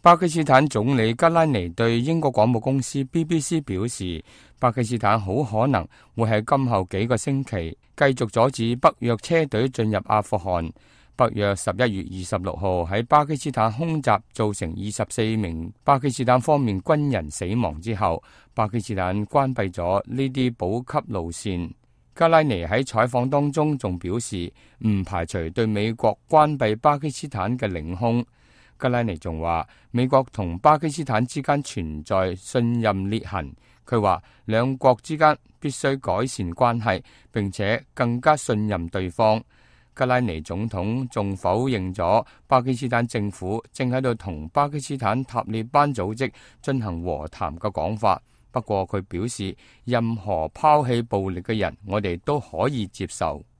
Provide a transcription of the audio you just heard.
巴基斯坦總理吉拉尼對英國廣播公司 BBC 表示，巴基斯坦好可能會喺今後幾個星期繼續阻止北約車隊進入阿富汗。北約11月26號喺巴基斯坦空襲造成24名巴基斯坦方面軍人死亡之後，巴基斯坦關閉咗呢啲補給路線。加拉尼喺採訪當中仲表示，唔排除對美國關閉巴基斯坦嘅領空。加拉尼仲話，美國同巴基斯坦之間存在信任裂痕。佢話兩國之間必須改善關係，並且更加信任對方。加拉尼總統仲否認咗巴基斯坦政府正喺度同巴基斯坦塔利班組織進行和談嘅講法。不過佢表示，任何拋棄暴力嘅人，我哋都可以接受。